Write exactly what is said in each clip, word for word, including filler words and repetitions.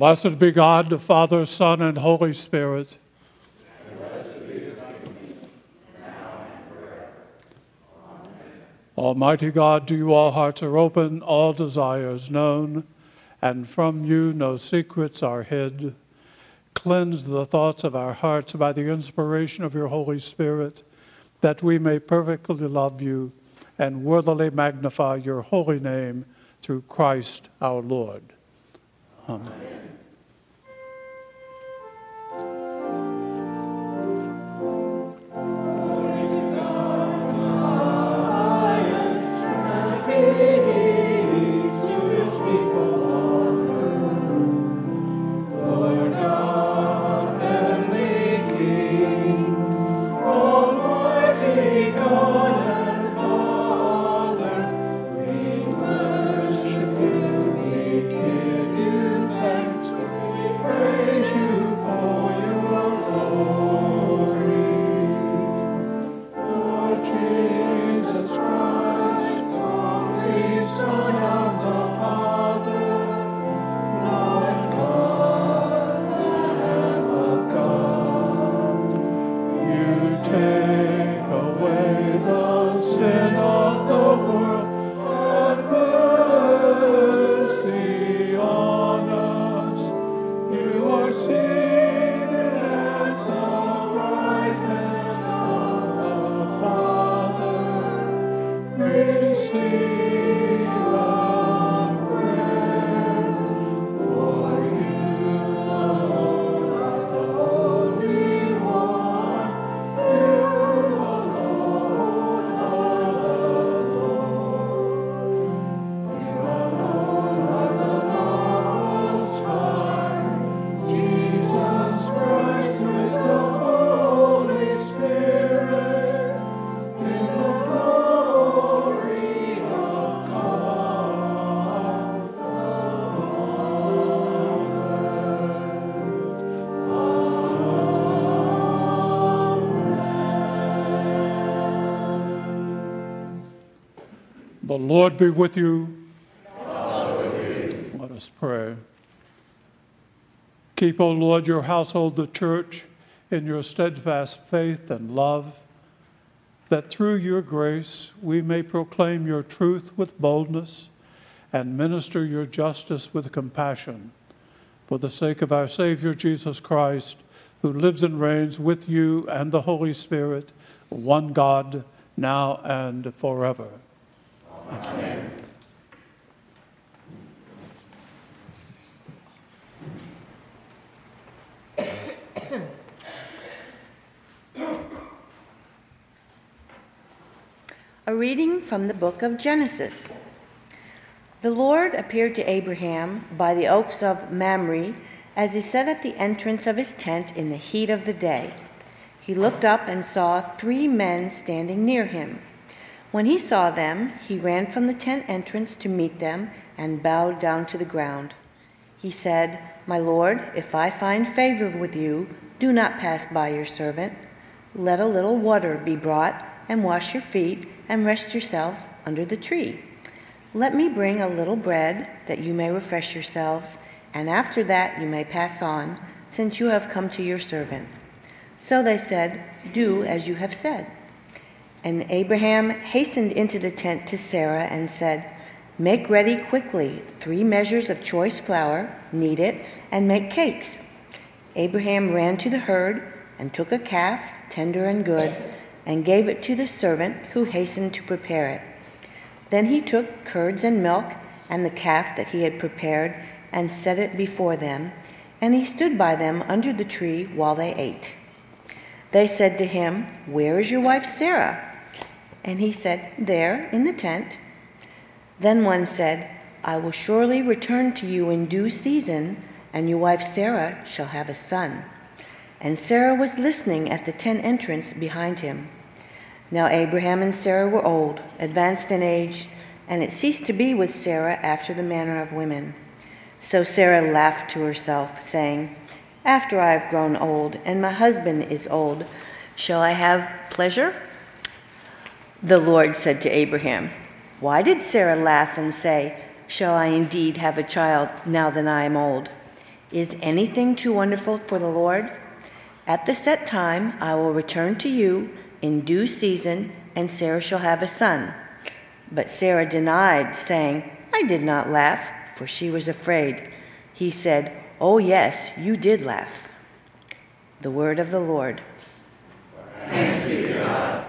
Blessed be God, the Father, Son, and Holy Spirit. And blessed be his kingdom, now and forever. Amen. Almighty God, to you all hearts are open, all desires known, and from you no secrets are hid. Cleanse the thoughts of our hearts by the inspiration of your Holy Spirit, that we may perfectly love you and worthily magnify your holy name through Christ our Lord. Amen. Amen. The Lord be with you. Also with you. Let us pray. Keep, O Lord, your household, the church, in your steadfast faith and love, that through your grace we may proclaim your truth with boldness and minister your justice with compassion. For the sake of our Savior Jesus Christ, who lives and reigns with you and the Holy Spirit, one God, now and forever. Amen. A reading from the book of Genesis. The Lord appeared to Abraham by the oaks of Mamre as he sat at the entrance of his tent in the heat of the day. He looked up and saw three men standing near him. When he saw them, he ran from the tent entrance to meet them and bowed down to the ground. He said, "My Lord, if I find favor with you, do not pass by your servant. Let a little water be brought and wash your feet and rest yourselves under the tree. Let me bring a little bread that you may refresh yourselves, and after that you may pass on, since you have come to your servant." So they said, "Do as you have said." And Abraham hastened into the tent to Sarah and said, "Make ready quickly three measures of choice flour, knead it, and make cakes." Abraham ran to the herd and took a calf, tender and good, and gave it to the servant who hastened to prepare it. Then he took curds and milk and the calf that he had prepared and set it before them, and he stood by them under the tree while they ate. They said to him, "Where is your wife Sarah?" And he said, "There, in the tent." Then one said, "I will surely return to you in due season, and your wife Sarah shall have a son." And Sarah was listening at the tent entrance behind him. Now Abraham and Sarah were old, advanced in age, and it ceased to be with Sarah after the manner of women. So Sarah laughed to herself, saying, "After I have grown old, and my husband is old, shall I have pleasure?" The Lord said to Abraham, "Why did Sarah laugh and say, 'Shall I indeed have a child now that I am old?' Is anything too wonderful for the Lord? At the set time, I will return to you in due season, and Sarah shall have a son." But Sarah denied, saying, "I did not laugh," for she was afraid. He said, "Oh yes, you did laugh." The word of the Lord. Thanks be to God.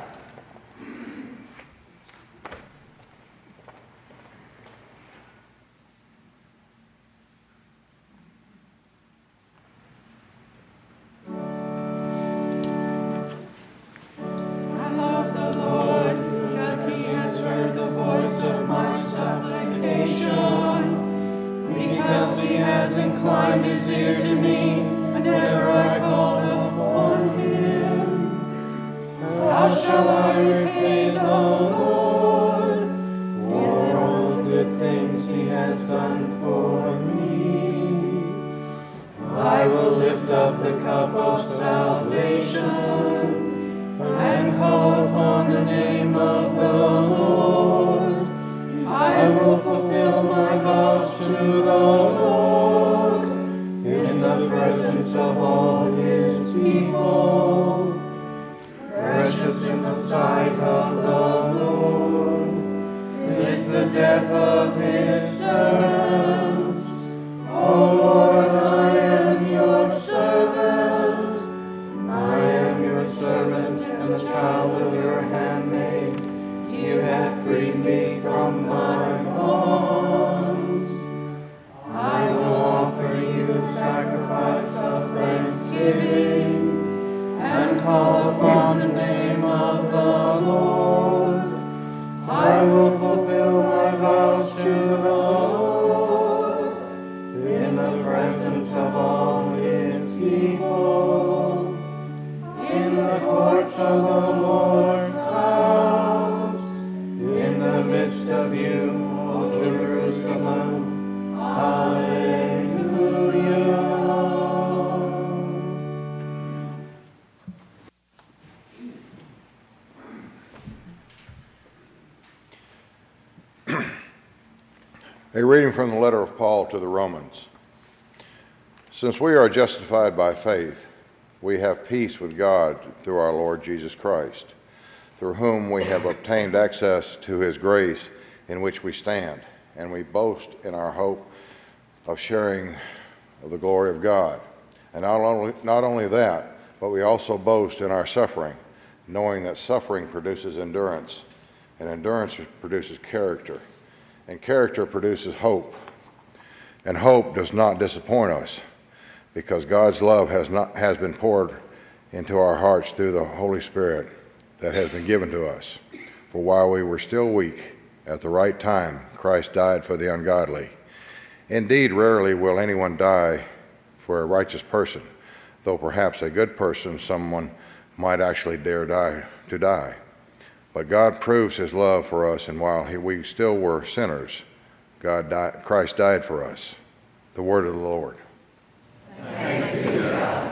Inclined his ear to me whenever I call upon him. How shall I repay the Lord for all the good things he has done for me? I will lift up the cup of salvation and call upon the name of the Lord. I will fulfill my vows to the Lord in the presence of all his people. Precious in the sight of the Lord is the death of his servants. O Lord, I am your servant. I am your servant and the child of your handmaid. You have freed me from my bonds. I will offer you a sacrifice of thanksgiving and call upon the name of the Lord. I will fulfill my vows to the Lord in the presence of all his people, in the courts of the Lord's house, in the midst of you, O Jerusalem. Hallelujah. A reading from the letter of Paul to the Romans. Since we are justified by faith, we have peace with God through our Lord Jesus Christ, through whom we have obtained access to his grace in which we stand, and we boast in our hope of sharing of the glory of God. And not only, not only that, but we also boast in our suffering, knowing that suffering produces endurance, and endurance produces character, and character produces hope. And hope does not disappoint us, because God's love has not has been poured into our hearts through the Holy Spirit that has been given to us. For while we were still weak, at the right time, Christ died for the ungodly. Indeed, rarely will anyone die for a righteous person, though perhaps a good person, someone might actually dare die to die. But God proves his love for us, and while he, we still were sinners, God died, Christ died for us. The word of the Lord. Thanks be to God.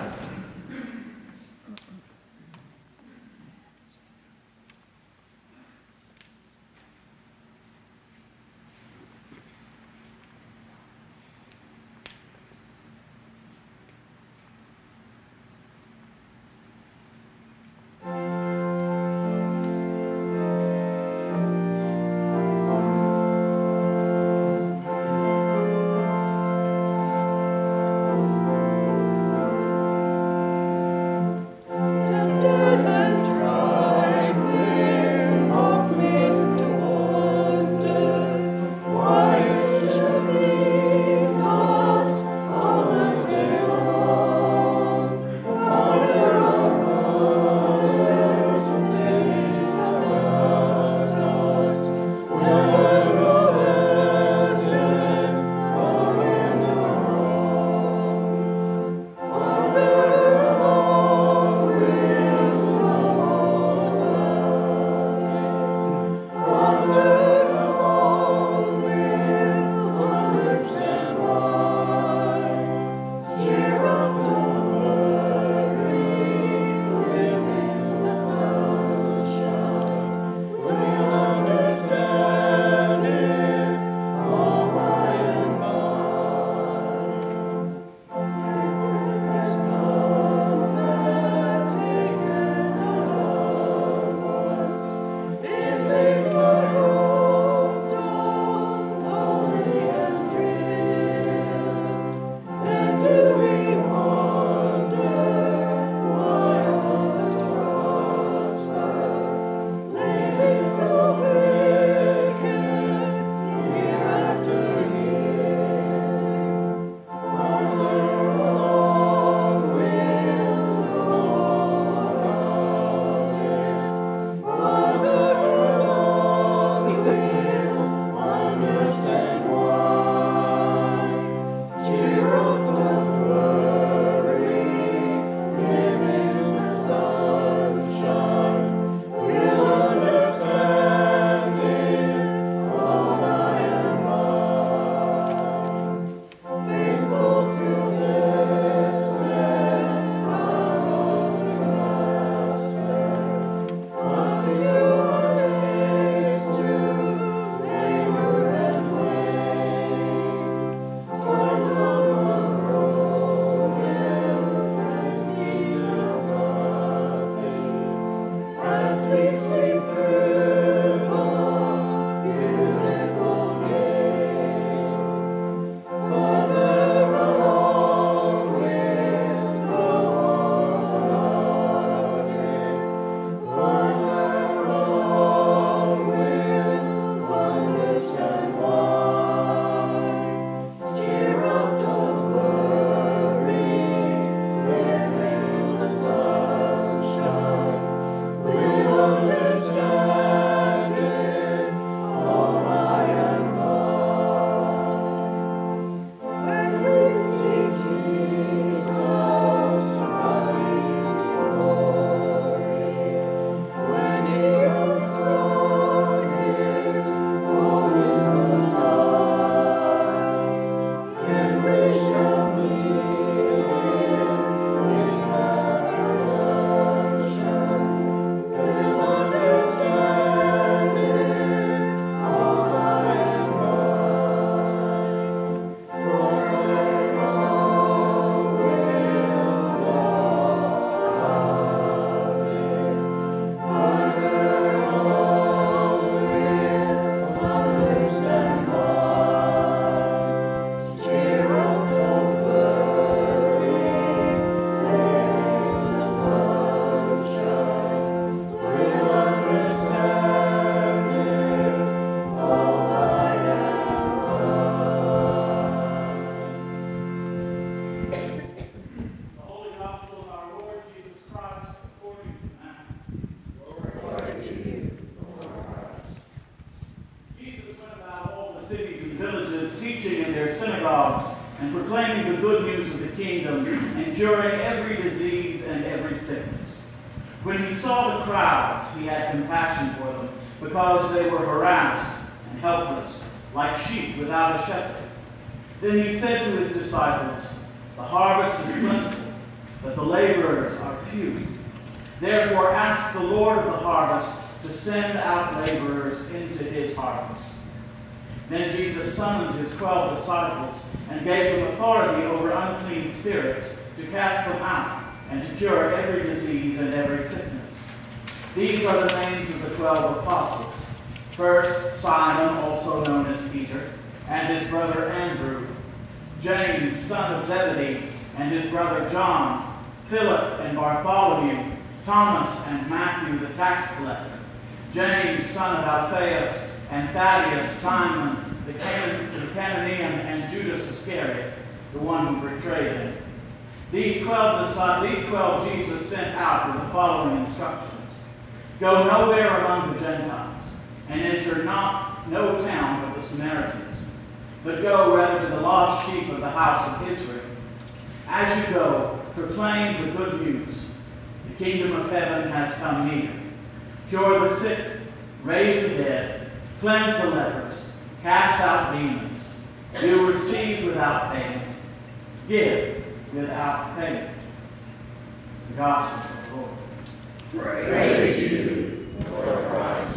and curing every disease and every sickness. When he saw the crowds, he had compassion for them, because they were harassed and helpless, like sheep without a shepherd. Then he said to his disciples, "The harvest is plentiful, but the laborers are few. Therefore ask the Lord of the harvest to send out laborers into his harvest." Then Jesus summoned his twelve disciples and gave them authority over unclean spirits to cast them out and to cure every disease and every sickness. These are the names of the twelve apostles. First, Simon, also known as Peter, and his brother Andrew, James, son of Zebedee, and his brother John, Philip and Bartholomew, Thomas and Matthew the tax collector, James, son of Alphaeus, and Thaddeus, Simon the, Can- the Canaanian, and Judas Iscariot, the one who betrayed him. These twelve, these twelve Jesus sent out with the following instructions: Go nowhere among the Gentiles, and enter not no town of the Samaritans, but go rather to the lost sheep of the house of Israel. As you go, proclaim the good news. The kingdom of heaven has come near. Cure the sick, raise the dead, cleanse the lepers, cast out demons. You receive without payment. Give without payment. The gospel of the Lord. Praise you, Lord Christ.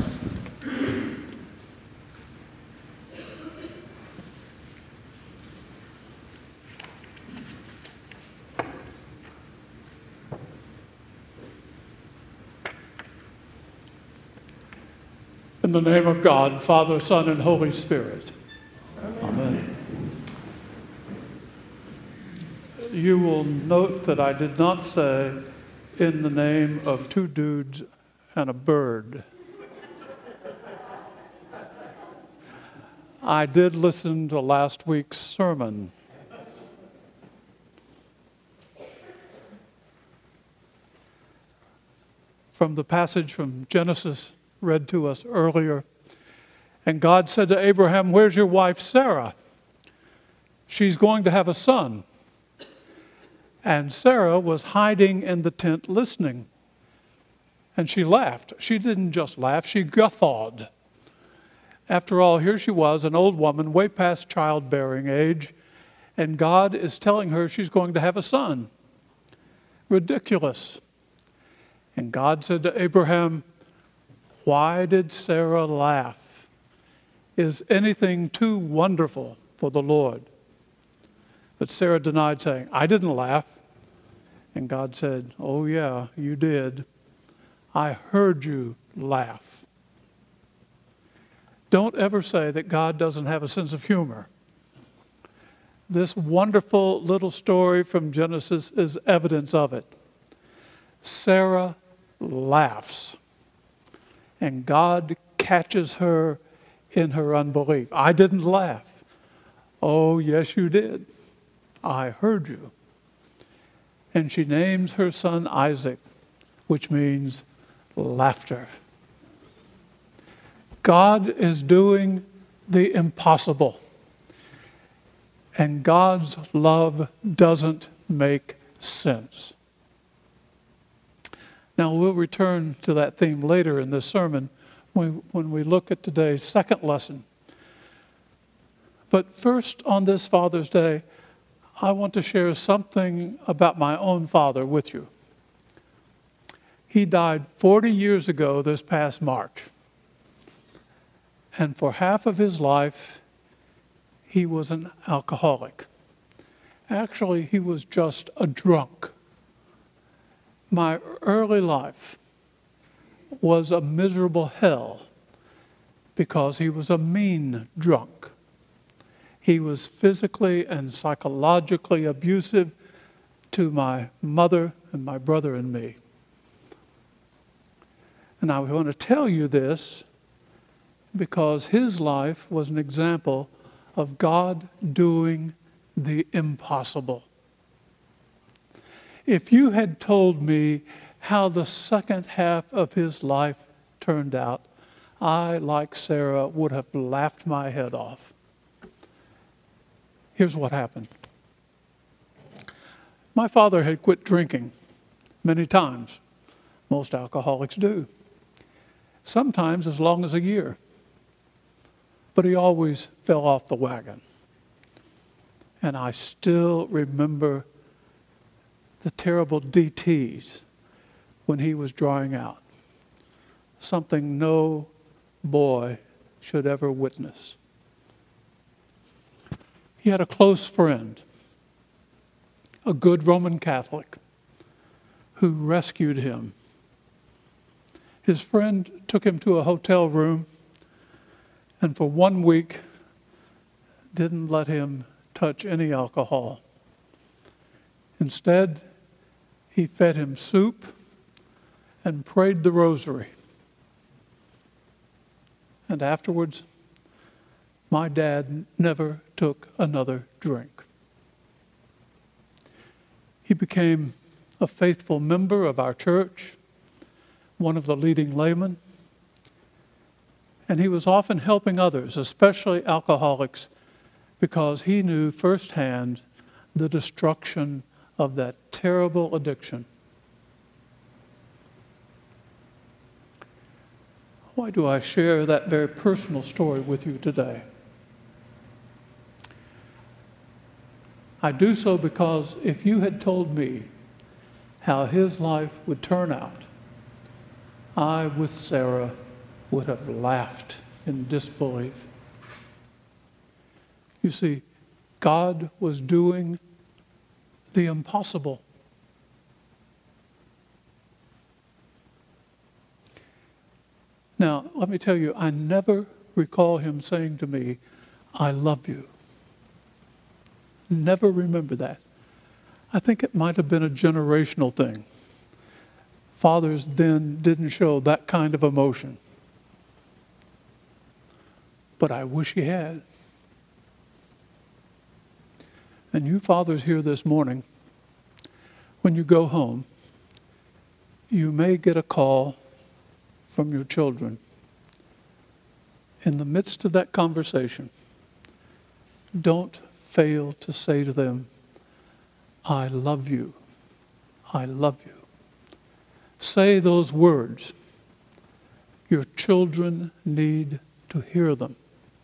In the name of God, Father, Son, and Holy Spirit. Amen. You will note that I did not say in the name of two dudes and a bird. I did listen to last week's sermon. From the passage from Genesis read to us earlier. And God said to Abraham, "Where's your wife Sarah? She's going to have a son." And Sarah was hiding in the tent listening. And she laughed. She didn't just laugh, she guffawed. After all, here she was, an old woman, way past childbearing age, and God is telling her she's going to have a son. Ridiculous. And God said to Abraham, "Why did Sarah laugh? Is anything too wonderful for the Lord?" But Sarah denied, saying, "I didn't laugh." And God said, "Oh yeah, you did. I heard you laugh." Don't ever say that God doesn't have a sense of humor. This wonderful little story from Genesis is evidence of it. Sarah laughs. And God catches her in her unbelief. "I didn't laugh." "Oh, yes, you did. I heard you." And she names her son Isaac, which means laughter. God is doing the impossible. And God's love doesn't make sense. Now, we'll return to that theme later in this sermon when, when we look at today's second lesson. But first, on this Father's Day, I want to share something about my own father with you. He died forty years ago this past March. And for half of his life, he was an alcoholic. Actually, he was just a drunk. My early life was a miserable hell because he was a mean drunk. He was physically and psychologically abusive to my mother and my brother and me. And I want to tell you this because his life was an example of God doing the impossible. If you had told me how the second half of his life turned out, I, like Sarah, would have laughed my head off. Here's what happened. My father had quit drinking many times. Most alcoholics do. Sometimes as long as a year. But he always fell off the wagon. And I still remember the terrible D Ts when he was drying out. Something no boy should ever witness. He had a close friend, a good Roman Catholic, who rescued him. His friend took him to a hotel room and for one week didn't let him touch any alcohol. Instead, he fed him soup and prayed the rosary. And afterwards, my dad never took another drink. He became a faithful member of our church, one of the leading laymen, and he was often helping others, especially alcoholics, because he knew firsthand the destruction of that terrible addiction. Why do I share that very personal story with you today? I do so because if you had told me how his life would turn out, I, with Sarah, would have laughed in disbelief. You see, God was doing the impossible. Now, let me tell you, I never recall him saying to me, "I love you." Never remember that. I think it might have been a generational thing. Fathers then didn't show that kind of emotion. But I wish he had. And you fathers here this morning, when you go home, you may get a call from your children. In the midst of that conversation, don't fail to say to them, "I love you. I love you." Say those words. Your children need to hear them.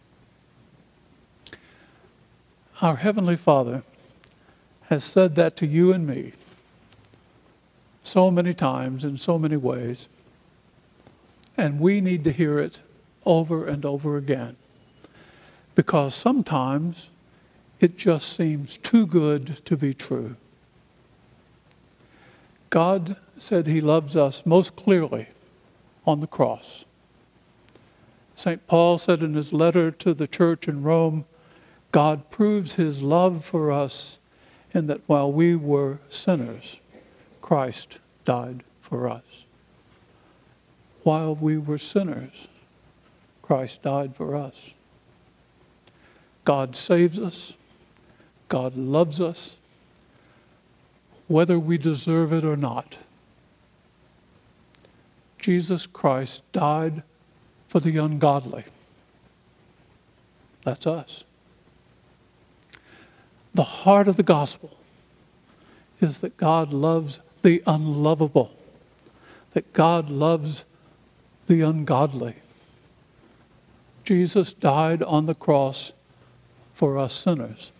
Our Heavenly Father has said that to you and me so many times in so many ways, and we need to hear it over and over again, because sometimes it just seems too good to be true. God said he loves us most clearly on the cross. Saint Paul said in his letter to the church in Rome, God proves his love for us in that while we were sinners, Christ died for us. While we were sinners, Christ died for us. God saves us. God loves us, whether we deserve it or not. Jesus Christ died for the ungodly. That's us. The heart of the gospel is that God loves the unlovable, that God loves the ungodly. Jesus died on the cross for us sinners.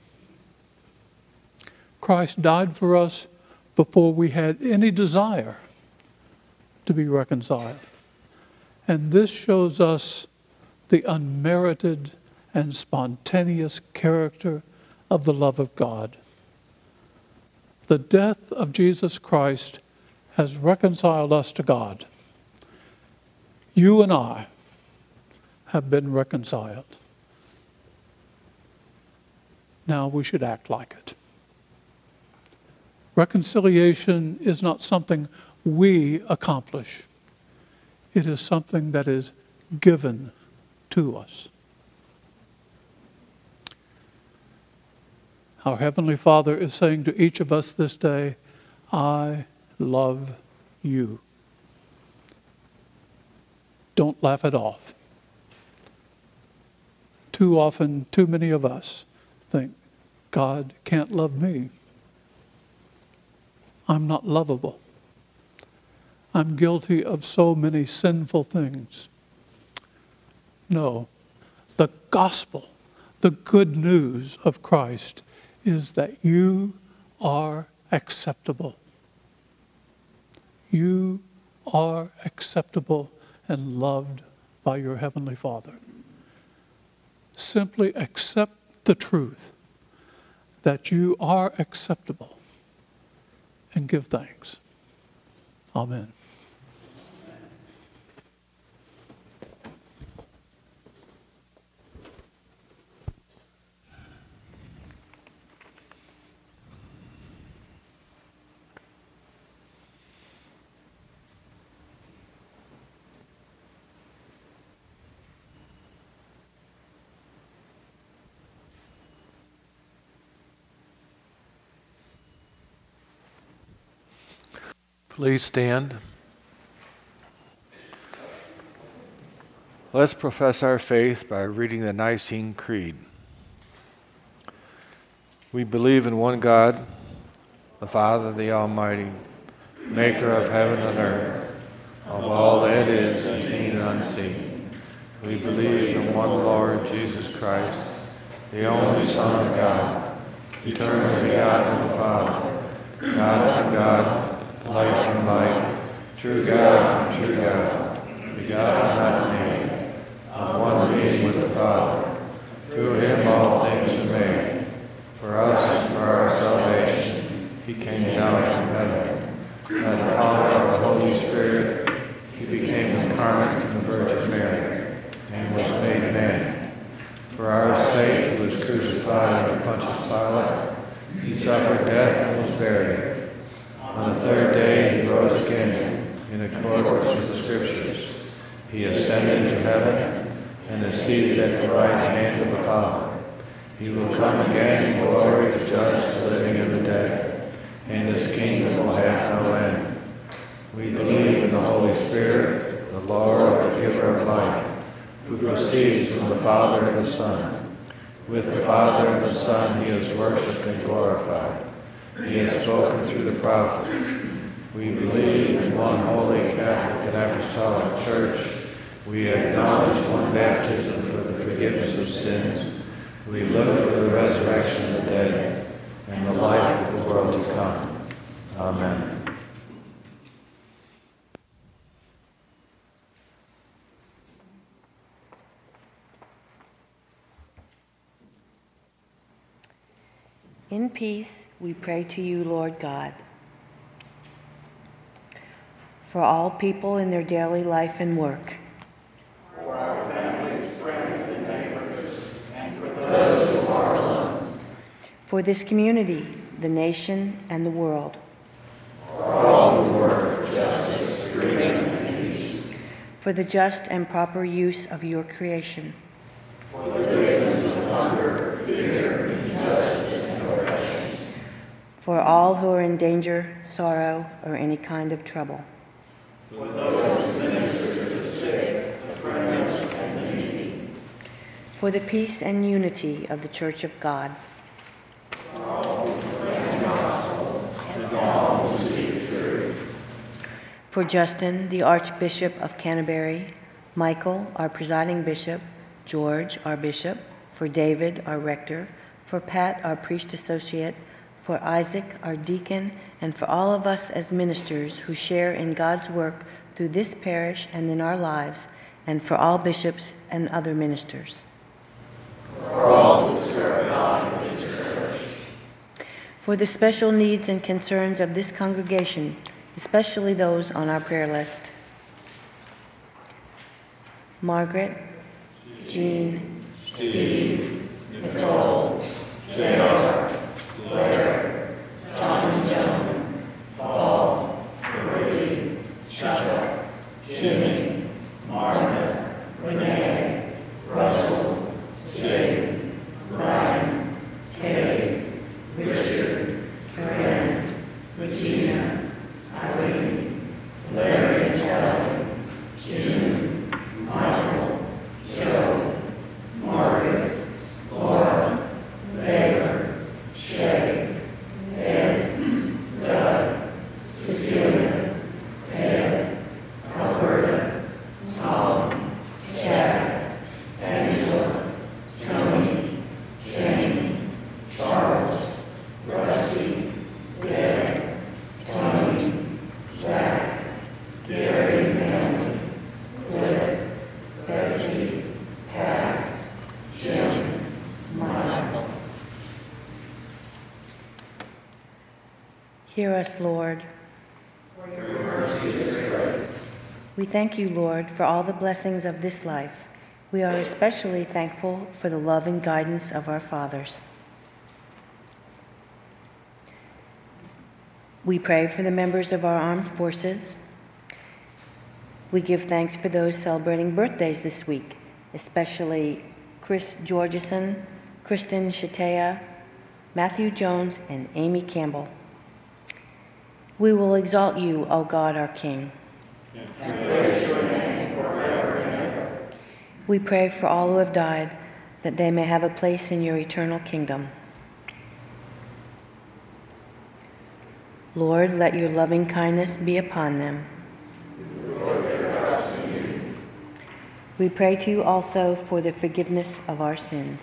Christ died for us before we had any desire to be reconciled. And this shows us the unmerited and spontaneous character of the love of God. The death of Jesus Christ has reconciled us to God. You and I have been reconciled. Now we should act like it. Reconciliation is not something we accomplish. It is something that is given to us. Our Heavenly Father is saying to each of us this day, I love you. Don't laugh it off. Too often, too many of us think, God can't love me. I'm not lovable. I'm guilty of so many sinful things. No, the gospel, the good news of Christ is that you are acceptable. You are acceptable and loved by your Heavenly Father. Simply accept the truth that you are acceptable and give thanks. Amen. Please stand. Let's profess our faith by reading the Nicene Creed. We believe in one God, the Father, the Almighty, maker of heaven and earth, of all that is seen and unseen. We believe in one Lord Jesus Christ, the only Son of God, eternally begotten of the Father, God from God, light from light, true God from true God, begotten, not made, of one being with the Father. Through him all things were made. For us and for our salvation, he came down from heaven. By the power of the Holy Spirit, he became incarnate from the Virgin Mary, and was made man. For our sake, he was crucified under Pontius Pilate. He suffered death and was buried. On the third day he rose again, in accordance with the Scriptures. He ascended to heaven, and is seated at the right hand of the Father. He will come again in glory to judge the living and the dead, and his kingdom will have no end. We believe in the Holy Spirit, the Lord, the giver of life, who proceeds from the Father and the Son. With the Father and the Son he is worshipped and glorified. He has spoken through the prophets. We believe in one holy Catholic and Apostolic Church. We acknowledge one baptism for the forgiveness of sins. We look for the resurrection of the dead and the life of the world to come. Amen. In peace, we pray to you, Lord God. For all people in their daily life and work. For our families, friends, and neighbors, and for those who are alone. For this community, the nation, and the world. For all who work for justice, freedom, and peace. For the just and proper use of your creation. For the victims of hunger, fear, injustice, and oppression. For all who are in danger, sorrow, or any kind of trouble. For those who minister to the sick, the friendless, and the needy. For the peace and unity of the Church of God. For all who proclaim the gospel, and all who seek truth. For Justin, the Archbishop of Canterbury, Michael, our presiding bishop, George, our bishop, for David, our rector, for Pat, our priest associate, for Isaac, our deacon, and for all of us as ministers who share in God's work through this parish and in our lives, and for all bishops and other ministers. For all who serve God in His church. For the special needs and concerns of this congregation, especially those on our prayer list. Margaret, Jean, Steve, Nicole, J R, Blair, John and Joan, Paul, Marie, Chuck, Jimmy, Martha, Renee, Russell, Jake, Brian, Kay, Richard, Karen, Regina, Irene, Larry and Sally, June, Michael, Joe, Margaret, Laura, Baylor, Shay, Ed, Doug, Hear us, Lord. For your mercy is great. We thank you, Lord, for all the blessings of this life. We are especially thankful for the love and guidance of our fathers. We pray for the members of our armed forces. We give thanks for those celebrating birthdays this week, especially Chris Georgeson, Kristen Shatea, Matthew Jones, and Amy Campbell. We will exalt you, O God, our King. And praise your name forever and ever. We pray for all who have died, that they may have a place in your eternal kingdom. Lord, let your loving kindness be upon them. Lord, trust in you. We pray to you also for the forgiveness of our sins.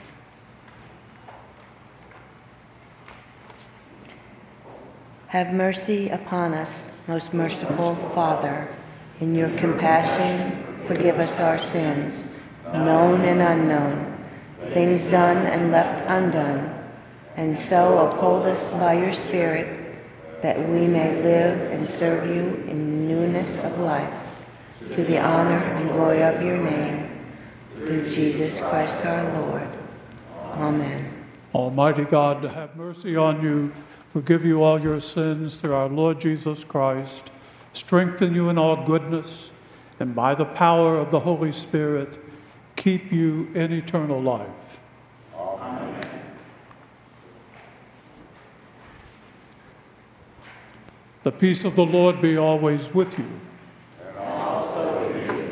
Have mercy upon us, most merciful Father. In your compassion, forgive us our sins, known and unknown, things done and left undone, and so uphold us by your Spirit, that we may live and serve you in newness of life, to the honor and glory of your name, through Jesus Christ our Lord. Amen. Almighty God, have mercy on you, forgive you all your sins through our Lord Jesus Christ, strengthen you in all goodness, and by the power of the Holy Spirit, keep you in eternal life. Amen. The peace of the Lord be always with you. And also with you.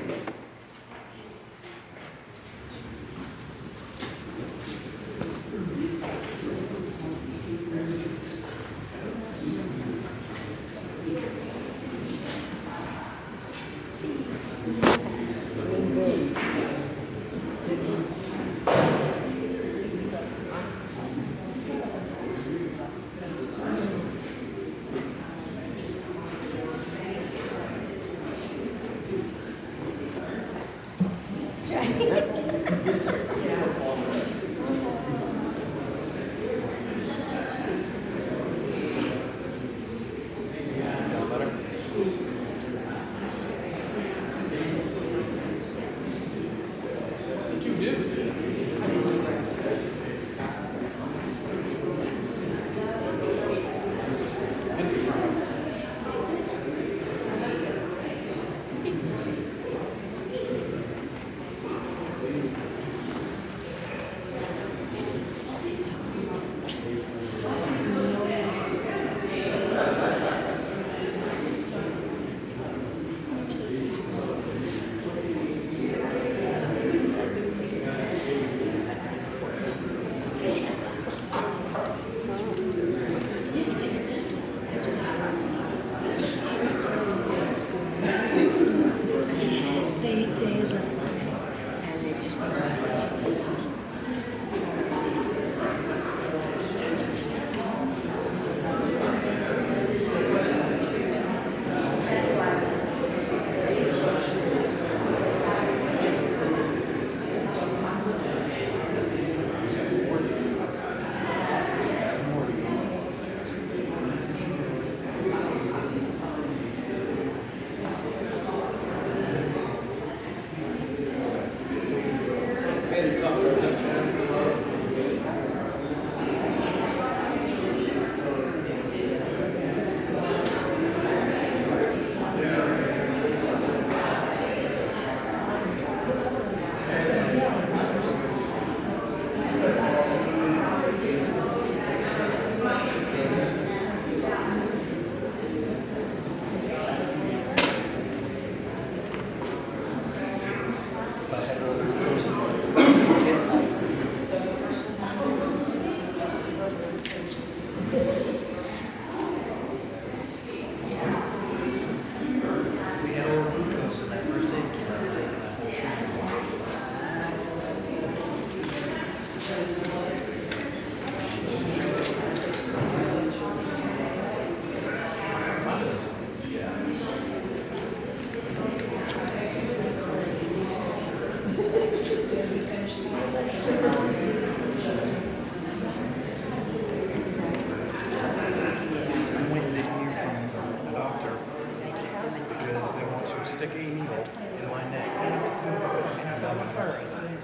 stick a needle in my neck. And so it hurt.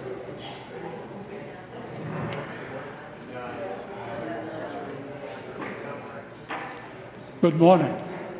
Good morning.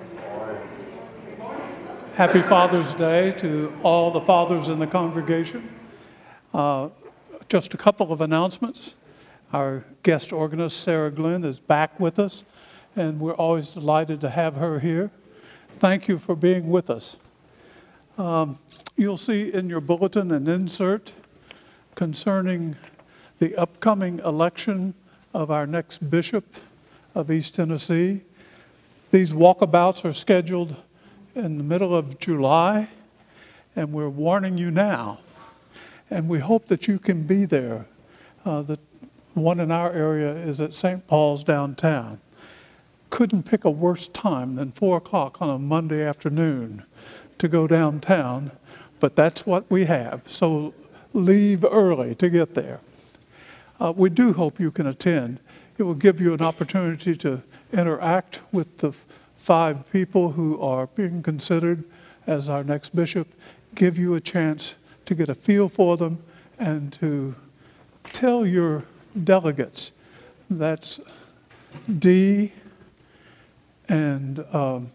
Happy Father's Day to all the fathers in the congregation. Uh, just a couple of announcements. Our guest organist, Sarah Glenn, is back with us, and we're always delighted to have her here. Thank you for being with us. Um, you'll see in your bulletin an insert concerning the upcoming election of our next bishop of East Tennessee. These walkabouts are scheduled in the middle of July, and we're warning you now. And we hope that you can be there. Uh, the one in our area is at Saint Paul's downtown. Couldn't pick a worse time than four o'clock on a Monday afternoon to go downtown, but that's what we have. So leave early to get there. Uh, we do hope you can attend. It will give you an opportunity to interact with the five people who are being considered as our next bishop, give you a chance to get a feel for them and to tell your delegates, that's Dee and um,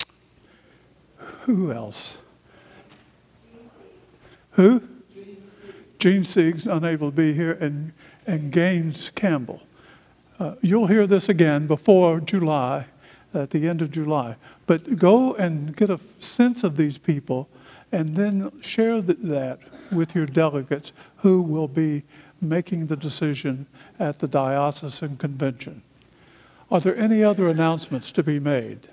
who else? Who? Gene Sieg's unable to be here, and, and Gaines Campbell. Uh, you'll hear this again before July, at the end of July. But go and get a sense of these people and then share th- that with your delegates who will be making the decision at the diocesan convention. Are there any other announcements to be made?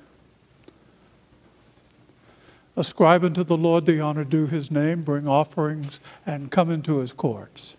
Ascribe unto the Lord the honor due his name, bring offerings, and come into his courts.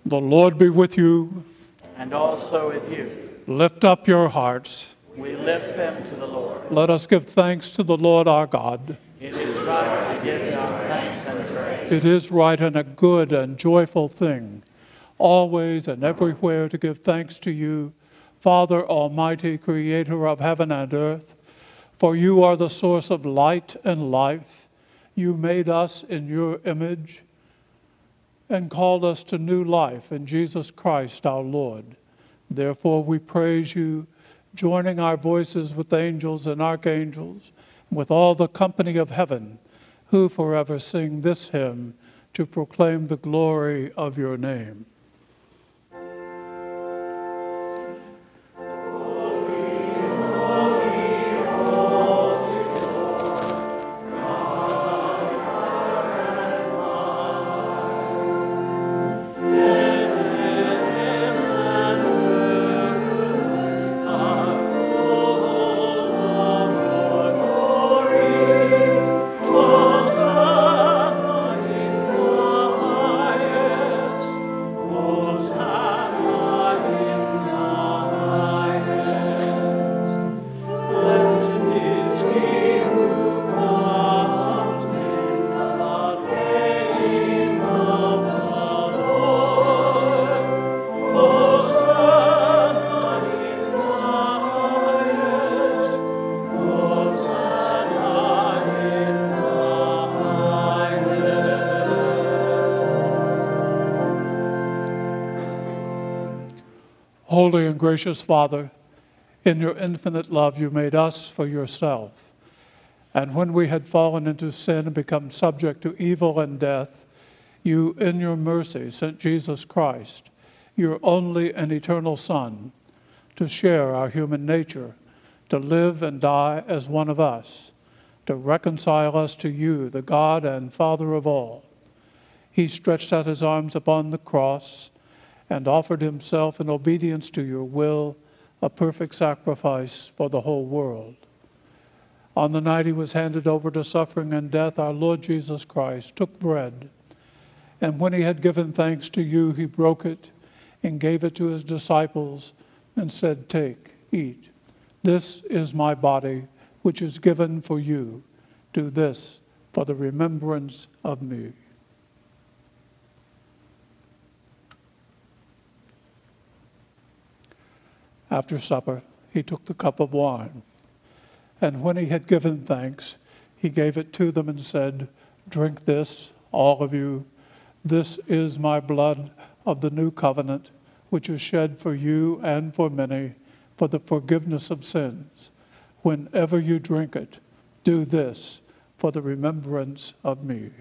The Lord be with you. And also with you. Lift up your hearts. We lift them to the Lord. Let us give thanks to the Lord our God. It is right to give God thanks and praise. It is right and a good and joyful thing, always and everywhere to give thanks to you, Father Almighty, creator of heaven and earth. For you are the source of light and life. You made us in your image and called us to new life in Jesus Christ our Lord. Therefore we praise you, joining our voices with angels and archangels, with all the company of heaven, who forever sing this hymn to proclaim the glory of your name. Holy and gracious Father, in your infinite love you made us for yourself. And when we had fallen into sin and become subject to evil and death, you in your mercy sent Jesus Christ, your only and eternal Son, to share our human nature, to live and die as one of us, to reconcile us to you, the God and Father of all. He stretched out his arms upon the cross and offered himself in obedience to your will, a perfect sacrifice for the whole world. On the night he was handed over to suffering and death, our Lord Jesus Christ took bread, and when he had given thanks to you, he broke it and gave it to his disciples and said, "Take, eat. This is my body, which is given for you. Do this for the remembrance of me." After supper, he took the cup of wine, and when he had given thanks, he gave it to them and said, "Drink this, all of you. This is my blood of the new covenant, which is shed for you and for many for the forgiveness of sins. Whenever you drink it, do this for the remembrance of me."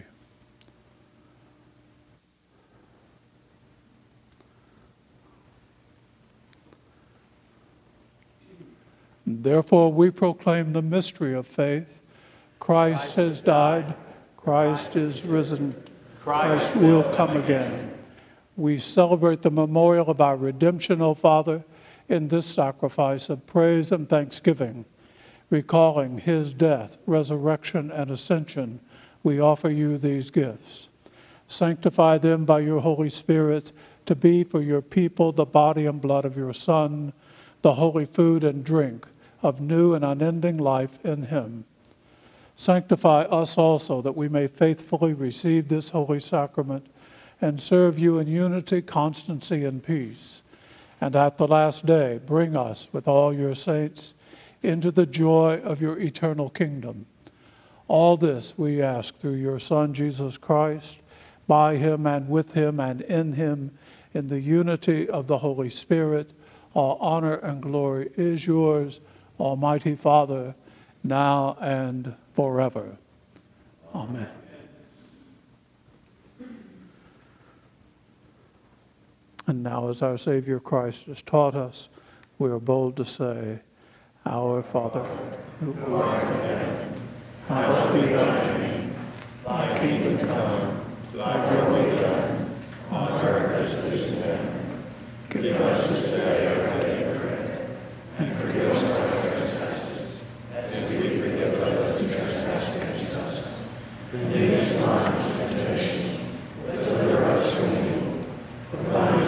Therefore, we proclaim the mystery of faith. Christ has died. Christ is risen. Christ will come again. We celebrate the memorial of our redemption, O Father, in this sacrifice of praise and thanksgiving. Recalling his death, resurrection, and ascension, we offer you these gifts. Sanctify them by your Holy Spirit to be for your people the body and blood of your Son, the holy food and drink of new and unending life in him. Sanctify us also, that we may faithfully receive this holy sacrament and serve you in unity, constancy, and peace. And at the last day, bring us with all your saints into the joy of your eternal kingdom. All this we ask through your Son, Jesus Christ, by him and with him and in him, in the unity of the Holy Spirit. All honor and glory is yours, Almighty Father, now and forever. Amen. And now, as our Savior Christ has taught us, we are bold to say, Our Father, who art in heaven, hallowed be thy name. Thy kingdom come, thy will be done, on earth as it is in heaven. Give us this day our daily bread, and forgive us our trespasses, as we forgive those who trespass against us. And lead us not into temptation, but deliver us from evil. For thine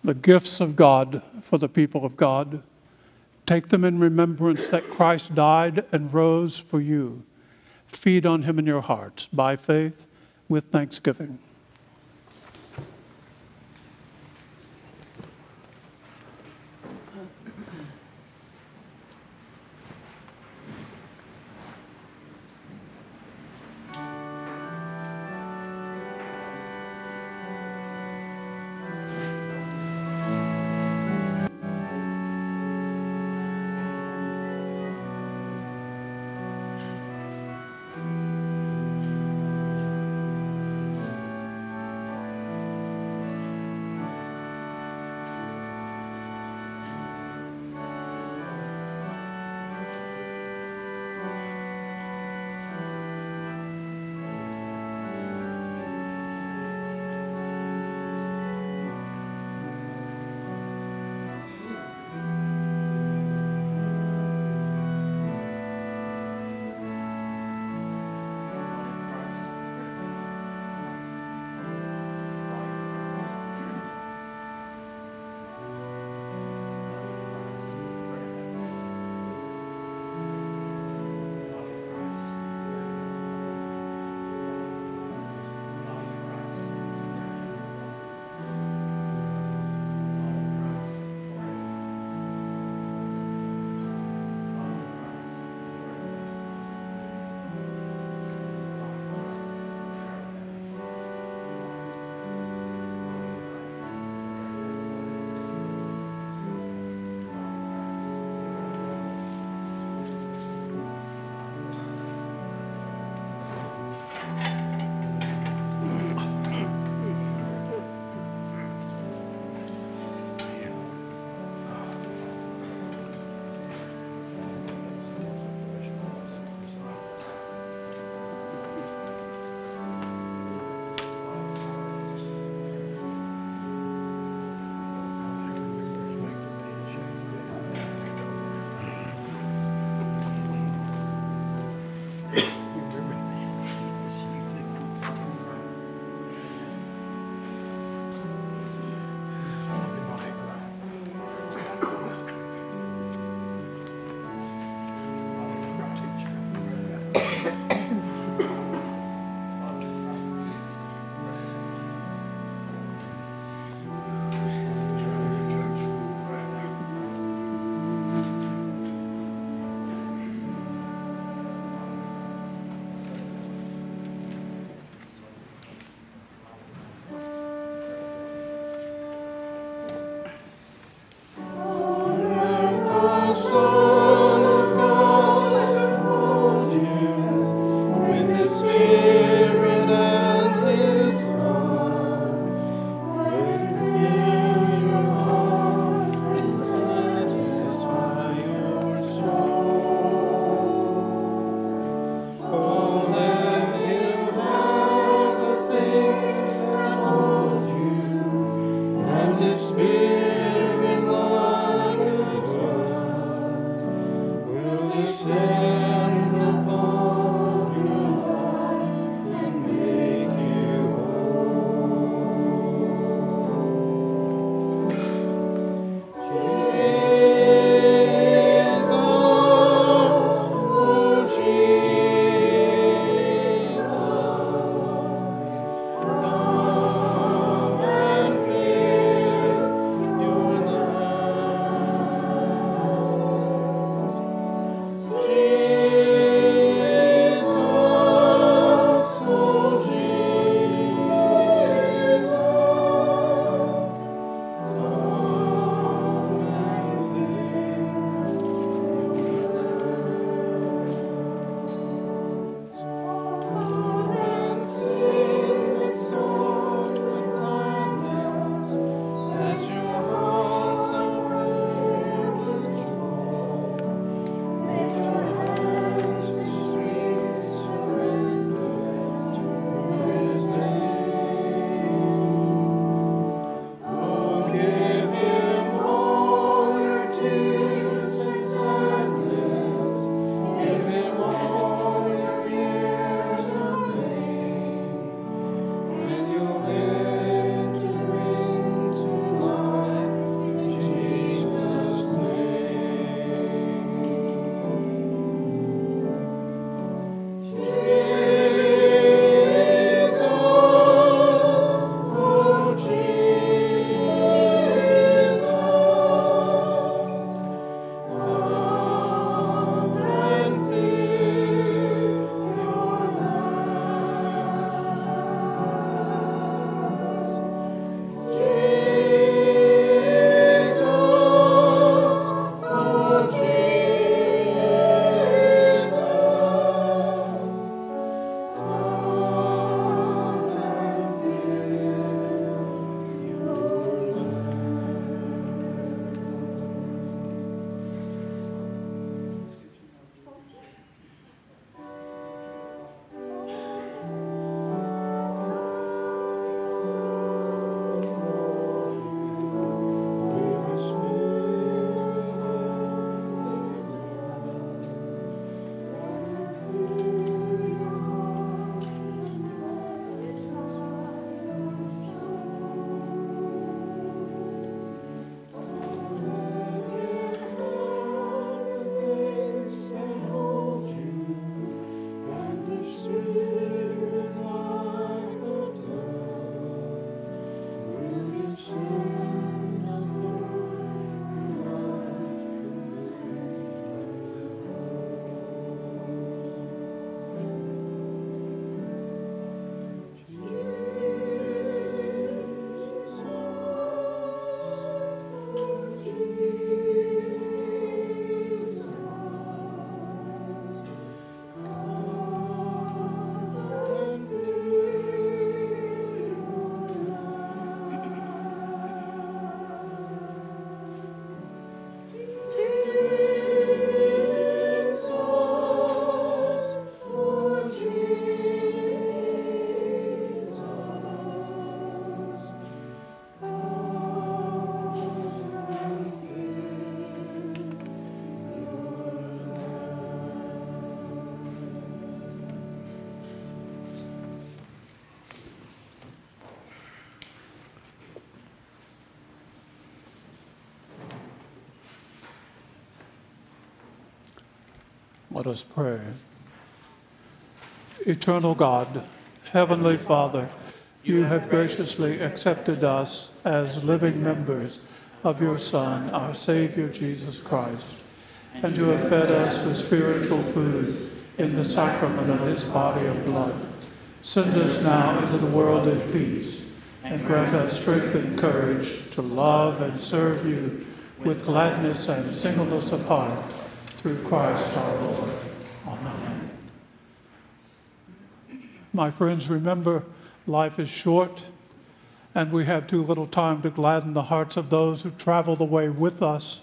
the gifts of God for the people of God. Take them in remembrance that Christ died and rose for you. Feed on him in your hearts by faith with thanksgiving. Let us pray. Eternal God, Heavenly Father, you have graciously accepted us as living members of your Son, our Savior, Jesus Christ, and you have fed us with spiritual food in the sacrament of his body and blood. Send us now into the world in peace, and grant us strength and courage to love and serve you with gladness and singleness of heart, through Christ our Lord. Amen. My friends, remember, life is short, and we have too little time to gladden the hearts of those who travel the way with us.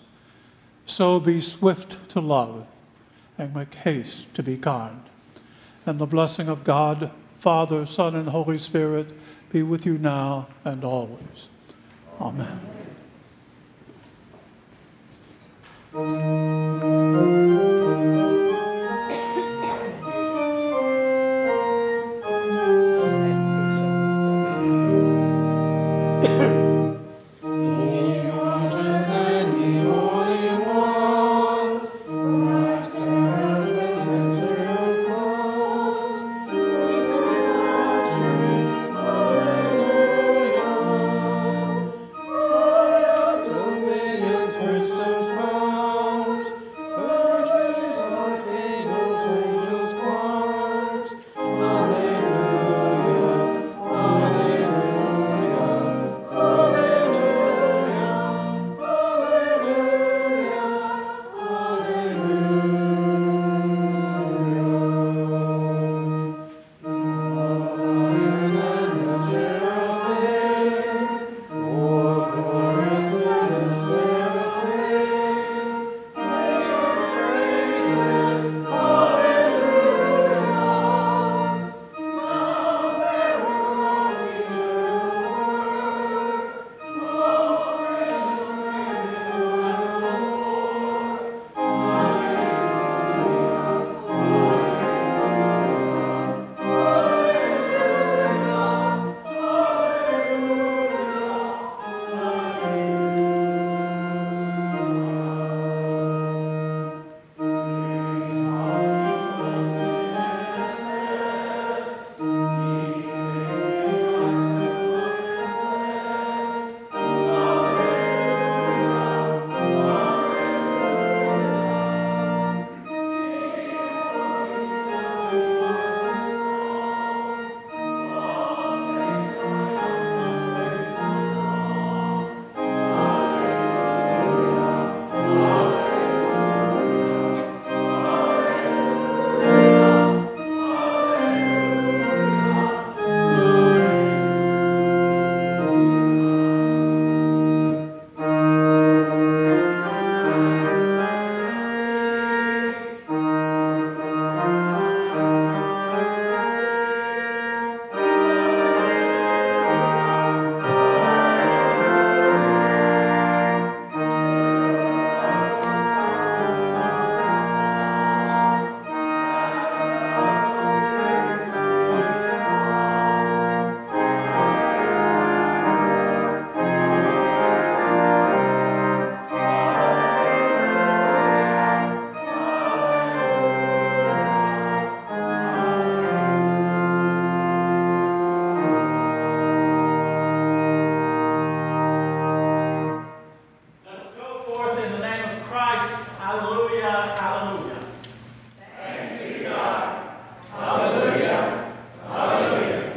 So be swift to love, and make haste to be kind. And the blessing of God, Father, Son, and Holy Spirit be with you now and always. Amen.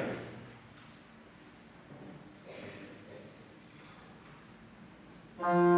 Hallelujah.